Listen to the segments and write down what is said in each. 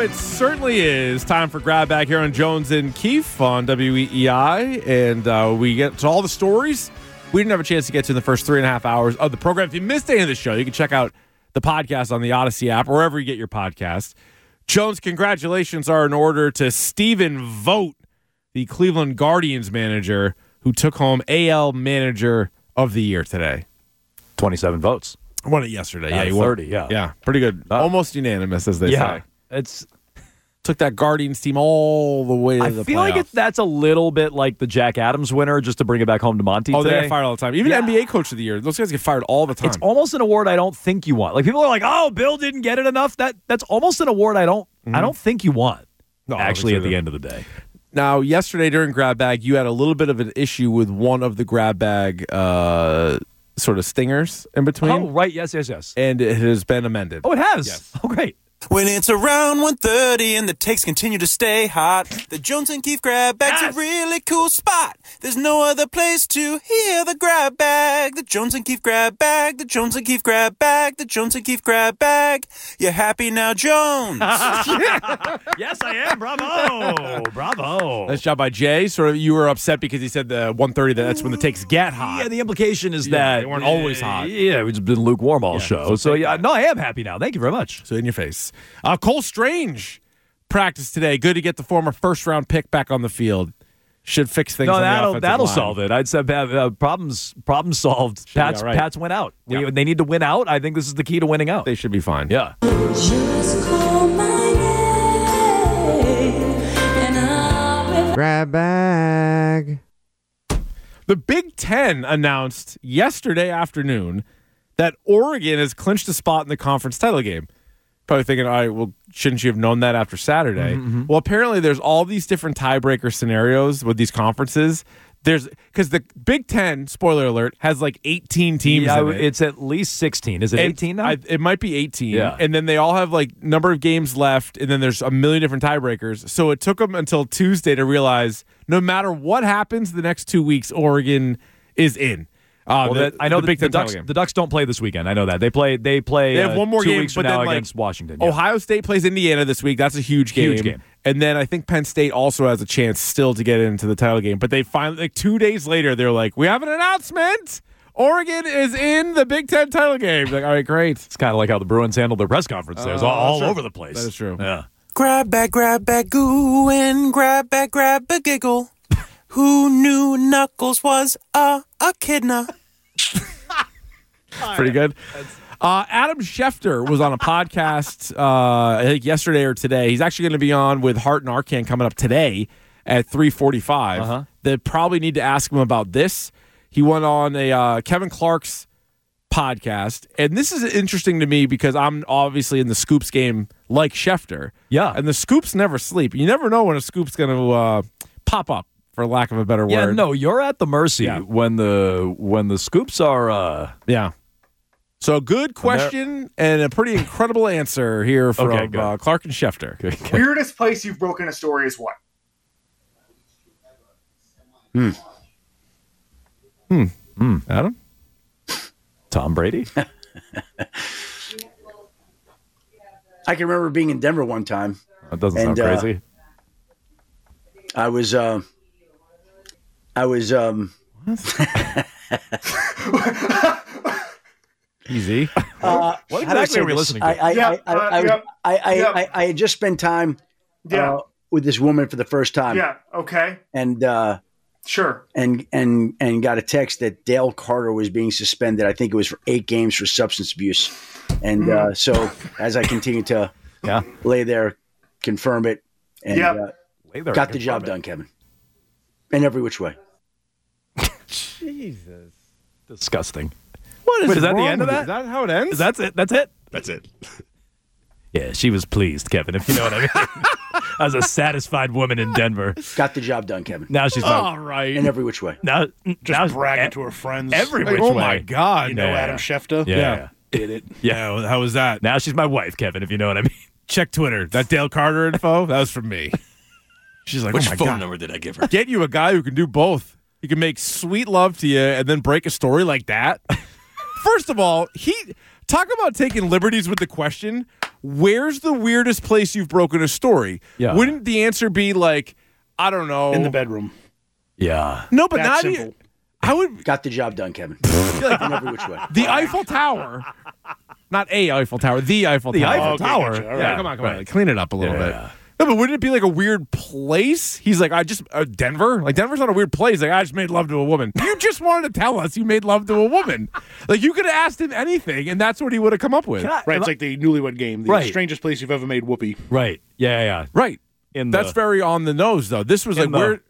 it certainly is time for Grab Bag here on Jones and Keefe on WEEI. And we get to all the stories we didn't have a chance to get to in the first 3.5 hours of the program. If you missed any of the show, you can check out the podcast on the Odyssey app, or wherever you get your podcast. Jones, congratulations are in order to Stephen Vogt, the Cleveland Guardians manager, who took home AL Manager of the Year today. 27 votes. Won it yesterday. Yeah, he 30, won. yeah. Yeah, pretty good. Almost unanimous, as they say. It's took that Guardians team all the way to the playoffs. I feel like that's a little bit like the Jack Adams winner, just to bring it back home to Monty today. They get fired all the time. Even NBA Coach of the Year, those guys get fired all the time. It's almost an award I don't think you want. Like, people are like, "Oh, Bill didn't get it enough." That's almost an award I don't think you want. No, actually, at the end of the day. Now, yesterday during Grab Bag, you had a little bit of an issue with one of the Grab Bag sort of stingers in between. Oh, right. Yes. And it has been amended. Oh, it has? Yes. Oh, great. When it's around 1:30 and the takes continue to stay hot, the Jones and Keefe Grab Bag's a really cool spot. There's no other place to hear the Grab Bag. The Jones and Keefe Grab Bag, the Jones and Keefe Grab Bag, the Jones and Keefe Grab Bag. You happy now, Jones? Yes, I am. Bravo. Nice job by Jay. Sort of, you were upset because he said the 1:30, that's when the takes get hot. Yeah, the implication is that they weren't always hot. Yeah, it's been lukewarm all show. So, I am happy now. Thank you very much. So in your face. Cole Strange practiced today. Good to get the former first-round pick back on the field. Should fix things. No, on the offensive that'll line. solve it. I'd say problems solved. Pats went out. Yeah. They need to win out. I think this is the key to winning out. They should be fine. Yeah. Just call my name and I'll Grab Bag. The Big Ten announced yesterday afternoon that Oregon has clinched a spot in the conference title game. Probably thinking, all right, well, shouldn't you have known that after Saturday? Mm-hmm. Well, apparently there's all these different tiebreaker scenarios with these conferences. Because the Big Ten, spoiler alert, has like 18 teams in it. It's at least 16. Is it 18 now? It might be 18. Yeah. And then they all have like number of games left, and then there's a million different tiebreakers. So it took them until Tuesday to realize no matter what happens the next 2 weeks, Oregon is in. I know the Big Ten Ducks. title game. The Ducks don't play this weekend. I know that they play. They have one more 2 game, weeks from but now then, against Washington. Yeah. Ohio State plays Indiana this week. That's a huge game. Huge game. And then I think Penn State also has a chance still to get into the title game. But they finally, like 2 days later, they're like, "We have an announcement. Oregon is in the Big Ten title game." Like, all right, great. It's kind of like how the Bruins handled their press conference. There's all over the place. That is true. Yeah. Grab bag, goo, and grab a giggle. Who knew Knuckles was a kidna? Pretty good. Adam Schefter was on a podcast, I think yesterday or today. He's actually going to be on with Hart and Arcand coming up today at 3:45. Uh-huh. They probably need to ask him about this. He went on a Kevin Clark's podcast, and this is interesting to me because I'm obviously in the Scoops game like Schefter. Yeah. And the Scoops never sleep. You never know when a Scoop's going to pop up, for lack of a better Yeah, word. no, you're at the mercy when the Scoops are. Yeah. So good question and a pretty incredible answer here from Clark and Schefter. Weirdest place you've broken a story is what? Adam? Tom Brady. I can remember being in Denver one time. That doesn't sound crazy. I was Easy. What exactly are we listening to? I had just spent time with this woman for the first time. Yeah. Okay. And sure. And got a text that Dale Carter was being suspended. I think it was for 8 games for substance abuse. And so as I continued to lay there, confirm it, and got the job done, Kevin. In every which way. Jesus. Disgusting. What is that the end of that? Is that how it ends? That's it. That's it. That's it. Yeah, she was pleased, Kevin, if you know what I mean. As a satisfied woman in Denver. Got the job done, Kevin. Now she's all right. In every which way. Now bragging to her friends. Every which oh way. my God. You know Adam Schefter? Yeah. Did it. Yeah. How was that? Now she's my wife, Kevin, if you know what I mean. Check Twitter. That Dale Carter info, that was from me. She's like, Which oh my phone God. number did I give her? Get you a guy who can do both. He can make sweet love to you and then break a story like that. First of all, talk about taking liberties with the question. where's the weirdest place you've broken a story? Yeah. Wouldn't the answer be like, I don't know. In the bedroom. Yeah. No, but That not simple. even. I would Got the job done, Kevin. like In every which way. the Eiffel Tower. Not a Eiffel Tower, the Eiffel The Tower. Eiffel okay, Tower. gotcha. All Yeah, right. come on. Right. Like, clean it up a little Yeah. bit. No, but wouldn't it be like a weird place? He's like, I just Denver. Like Denver's not a weird place. Like I just made love to a woman. You just wanted to tell us you made love to a woman. Like you could have asked him anything, and that's what he would have come up with. Right, it's like the newlywed game. The Right. strangest place you've ever made whoopee. Right. Yeah. Right. In That's the, very on the nose, though. This was like In the- where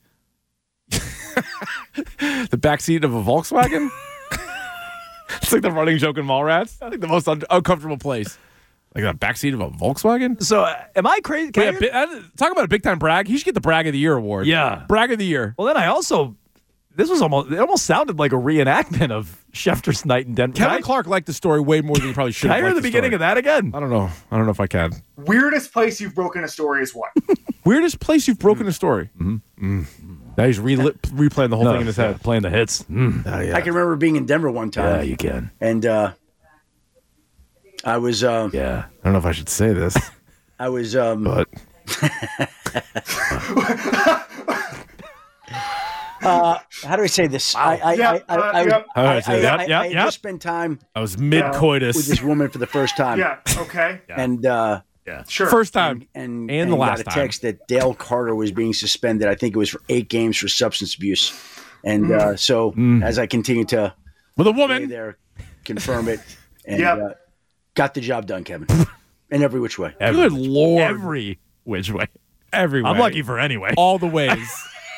the backseat of a Volkswagen. It's like the running joke in Mallrats. I think the most uncomfortable place, like the backseat of a Volkswagen. So, am I crazy? Can I hear- Talk about a big time brag. He should get the Brag of the Year award. Yeah. Brag of the Year. Well, then I also, it almost sounded like a reenactment of Schefter's night in Denver. Kevin Clark liked the story way more than he probably should. Can I hear the beginning of that again? I don't know. I don't know if I can. Weirdest place you've broken a story is what? Weirdest place you've broken a story. Mm-hmm. Now he's replaying the whole thing in his head. Playing the hits. I can remember being in Denver one time. Yeah, you can. And I was Yeah. I don't know if I should say this, I was but how do I say this? I just spent time I was mid-coitus. with this woman for the first time. Yeah. Okay. And Sure. First time. and the last got a time. text that Dale Carter was being suspended. I think it was for 8 games for substance abuse. And so as I continue to With a lay woman. there, confirm it, and Yep. got the job done, Kevin. In every which way. Good Lord. Every which way. Every way. I'm lucky for anyway. all the ways.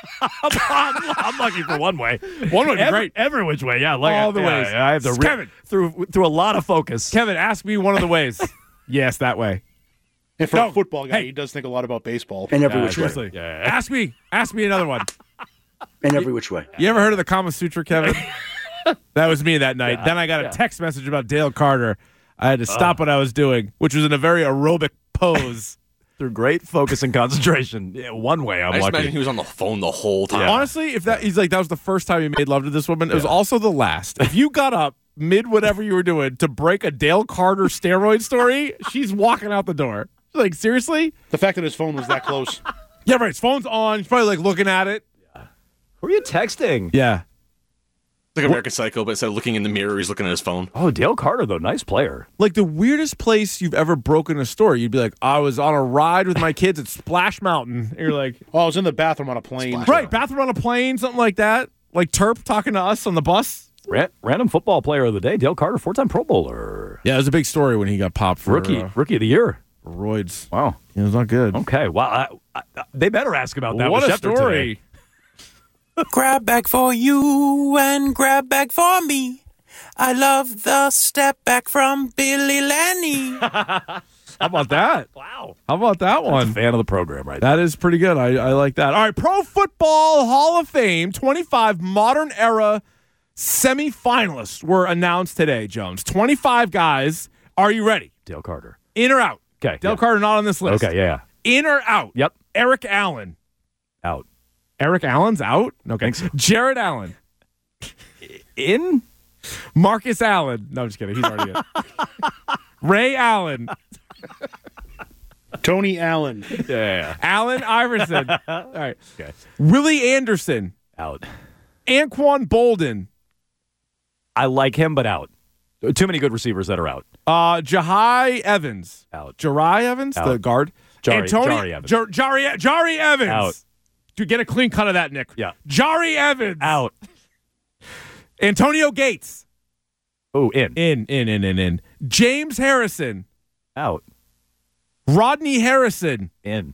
I'm lucky for one way. One would be great. Every which way, yeah. Like, All the ways. I have to Kevin. through a lot of focus. Kevin, ask me one of the ways. Yes, that way. And for No. a football guy, Hey. he does think a lot about baseball. In every which way. Seriously. Yeah. Ask me another one. In every which way. You ever heard of the Kama Sutra, Kevin? That was me that night. Then I got a text message about Dale Carter. I had to stop what I was doing, which was in a very aerobic pose. Through great focus and concentration. Yeah, one way, I'm I just lucky. imagine he was on the phone the whole time. Honestly, if that that was the first time you made love to this woman, it was also the last. If you got up mid whatever you were doing to break a Dale Carter steroid story, she's walking out the door. She's like, seriously? The fact that his phone was that close. Yeah, right. His phone's on. He's probably like looking at it. Who are you texting? Yeah. It's like American Psycho, but instead of looking in the mirror, he's looking at his phone. Oh, Dale Carter, though. Nice player. Like the weirdest place you've ever broken a story. You'd be like, I was on a ride with my kids at Splash Mountain. And you're like, Oh, I was in the bathroom on a plane. right, bathroom on a plane, something like that. Like Terp talking to us on the bus. Random football player of the day, Dale Carter, 4-time Pro Bowler. Yeah, it was a big story when he got popped for Rookie of the year. roids. Wow. It was not good. Okay. Wow. They better ask about that. What with a Schefter story. today. Grab bag for you and grab bag for me. I love the step back from Billy Lenny. How about that? Wow. How about that one? Fan of the program right there. That is pretty good. I like that. All right, Pro Football Hall of Fame 25 modern era semifinalists were announced today, Jones. 25 guys. Are you ready? Dale Carter. In or out? Okay. Dale Carter not on this list. Okay, yeah. In or out? Yep. Eric Allen. Out. Eric Allen's out? Okay. Think so. Jared Allen. In? Marcus Allen. No, I'm just kidding. He's already in. Ray Allen. Tony Allen. Yeah. Allen Iverson. All right. Okay. Willie Anderson. Out. Anquan Bolden. I like him, but out. Too many good receivers that are out. Jahai Evans. Out. Jahai Evans, Out. the guard. Jari Evans. Jari Evans. Out. Dude, get a clean cut of that, Nick. Yeah. Jari Evans. Out. Antonio Gates. Oh, in. In. James Harrison. Out. Rodney Harrison. In.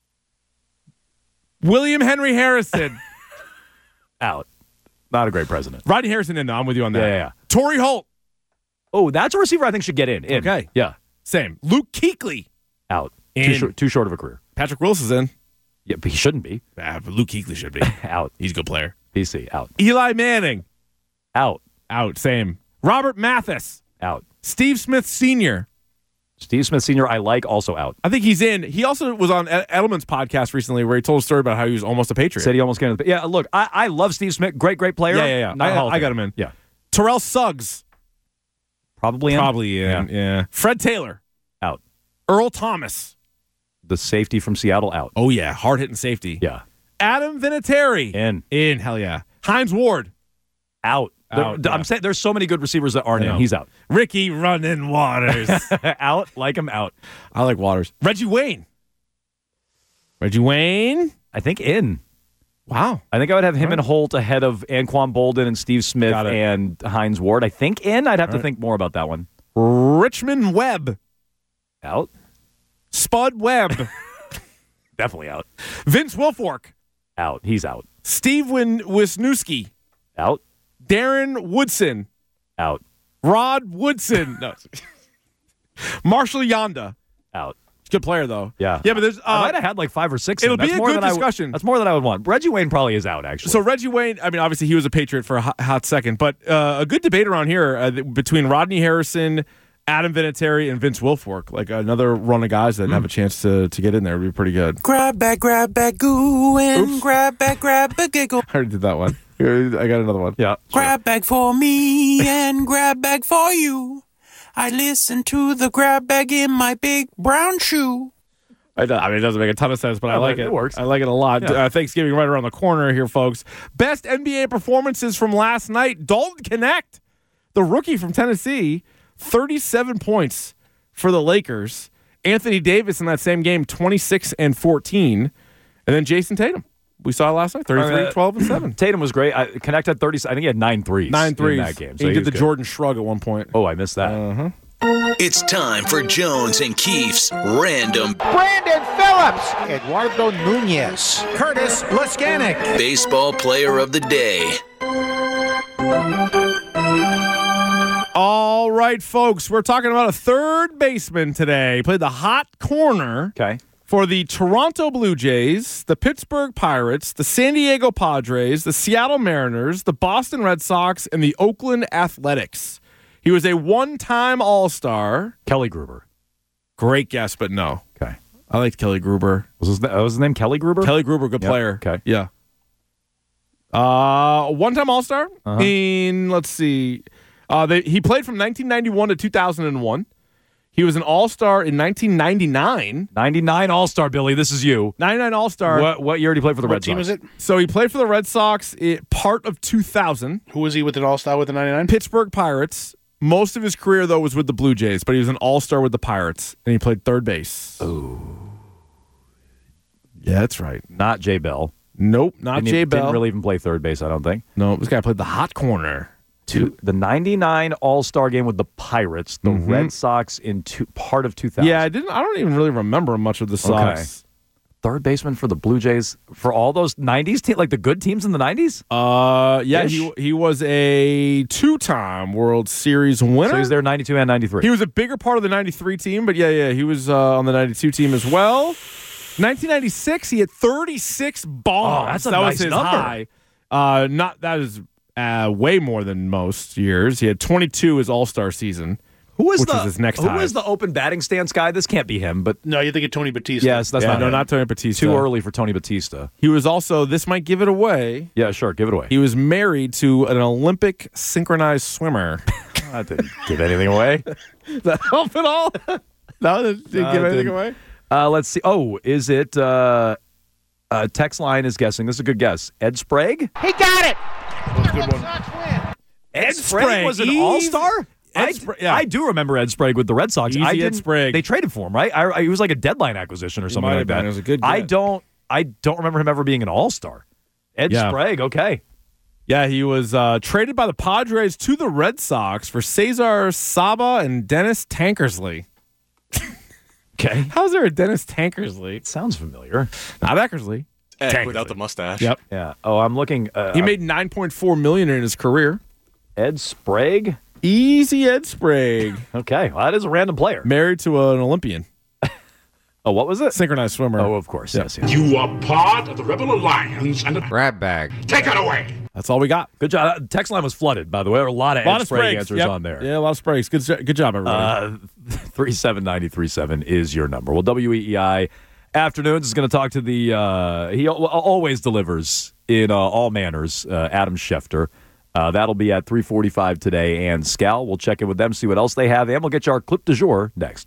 William Henry Harrison. Out. Not a great president. Rodney Harrison in, though. I'm with you on that. Yeah. Torrey Holt. Oh, that's a receiver I think should get in. Okay. Yeah. Same. Luke Kuechly. Out. In. Too short of a career. Patrick Wilson's in. Yeah, but he shouldn't be. But Luke Kuechly should be. Out. He's a good player. PC. Out. Eli Manning. Out. Out. Same. Robert Mathis. Out. Steve Smith Sr. Steve Smith Sr. I like, also out. I think he's in. He also was on Edelman's podcast recently where he told a story about how he was almost a Patriot. Said he almost came to the... Yeah, look, I love Steve Smith. Great player. Yeah. Not Hall of I got Fame. him in. Yeah. Terrell Suggs. Probably in. Probably in. Yeah. Fred Taylor. Out. Earl Thomas. The safety from Seattle out. Oh, yeah. Hard-hitting safety. Yeah. Adam Vinatieri. In. Hell yeah. Hines Ward. Out. Out, I'm saying there's so many good receivers that aren't in. He's out. Ricky Running Waters. Out. Like him out. I like Waters. Reggie Wayne. I think in. Wow. I think I would have him and Holt ahead of Anquan Bolden and Steve Smith and Hines Ward. I think in. I'd have to think more about that one. Richmond Webb. Out. Spud Webb. Definitely out. Vince Wilfork. Out. He's out. Steve Wisniewski. Out. Darren Woodson. Out. Rod Woodson. No. Marshall Yonda. Out. Good player, though. Yeah. Yeah, but there's. I might have had like 5 or 6. It'll be a good discussion. That's more than I would want. Reggie Wayne probably is out, actually. So Reggie Wayne, I mean, obviously he was a Patriot for a hot second, but a good debate around here between Rodney Harrison, Adam Vinatieri, and Vince Wilfork. Like another run of guys that have a chance to get in there would be pretty good. Grab bag, goo, and grab bag, giggle. I already did that one. Here, I got another one. Yeah. Grab bag for me and grab bag for you. I listen to the grab bag in my big brown shoe. I mean, it doesn't make a ton of sense, but I like it. It works. I like it a lot. Yeah. Thanksgiving right around the corner here, folks. Best NBA performances from last night. Dalton Knecht, the rookie from Tennessee, 37 points for the Lakers. Anthony Davis in that same game, 26 and 14. And then Jason Tatum. We saw it last night, 33, 12, and 7. Tatum was great. Knecht had 30. I think he had 9 threes. 9 threes in that game. So he did the good. Jordan shrug at one point. Oh, I missed that. It's time for Jones and Keefe's Random Brandon Phillips, Eduardo Nunez, Curtis Laskanik, Baseball Player of the Day. All right, folks, we're talking about a third baseman today. He played the hot corner for the Toronto Blue Jays, the Pittsburgh Pirates, the San Diego Padres, the Seattle Mariners, the Boston Red Sox, and the Oakland Athletics. He was a one-time All-Star. Kelly Gruber. Great guess, but no. Okay. I liked Kelly Gruber. Was his name Kelly Gruber? Kelly Gruber, good player. Okay. Yeah. One-time All-Star in, let's see, he played from 1991 to 2001. He was an All-Star in 1999. 99 All-Star, Billy. This is you. 99 All-Star. What year did he play for the Red Sox? What team was it? So he played for the Red Sox part of 2000. Who was he with an All-Star with the 99? Pittsburgh Pirates. Most of his career, though, was with the Blue Jays, but he was an All-Star with the Pirates, and he played third base. Oh. Yeah, that's right. Not Jay Bell. Nope, not Jay Bell. Didn't really even play third base, I don't think. No, this guy played the hot corner. The 99 All-Star game with the Pirates, the Red Sox in part of 2000. Yeah, I don't even really remember much of the Sox. Okay. Third baseman for the Blue Jays for all those 90s teams, like the good teams in the 90s? Yeah, he was a two-time World Series winner. So he's there 92 and 93. He was a bigger part of the 93 team, but yeah, he was on the 92 team as well. 1996, he had 36 bombs. Oh, that's a that nice was his number. high. That is way more than most years. He had 22 his All-Star season. Was his next Who high. was the open batting stance guy? This can't be him, but No, you think of Tony Batista. yes, that's not him. not Tony Batista. Too early for Tony Batista. He was also, this might give it away, Yeah, sure, give it away. he was married to an Olympic synchronized swimmer. I didn't give anything away. Does that help at all? No, didn't give anything didn't. away? Let's see. Oh, is it? Text line is guessing. This is a good guess. Ed Sprague. He got it. That's a good one. Ed Sprague was an All-Star. I do remember Ed Sprague with the Red Sox. Easy Ed Sprague. They traded for him, right? He was like a deadline acquisition or something might like have been. that. It was a good I get. don't remember him ever being an All-Star. Ed Sprague. Okay. Yeah, he was traded by the Padres to the Red Sox for Cesar Saba and Dennis Tankersley. Okay. How's there a Dennis Tankersley? Sounds familiar. Not Eckersley. Ed without the mustache. Yep. Yeah. Oh, I'm looking. He made $9.4 million in his career. Ed Sprague. Easy Ed Sprague. Okay. Well, that is a random player. Married to an Olympian. Oh, what was it? Synchronized swimmer. Oh, of course. Yeah. Yes. You are part of the Rebel Alliance and Grab bag. take it away. That's all we got. Good job. Text line was flooded, by the way. There were a lot of Ed Sprague Spragues. answers Yep. on there. Yeah, a lot of Spragues. Good job, everybody. 37937 is your number. Well, WEEI Afternoons is going to talk to the he always delivers in all manners, Adam Schefter. That'll be at 3:45 today, and Scal. We'll check in with them, see what else they have, and we'll get you our clip du jour next.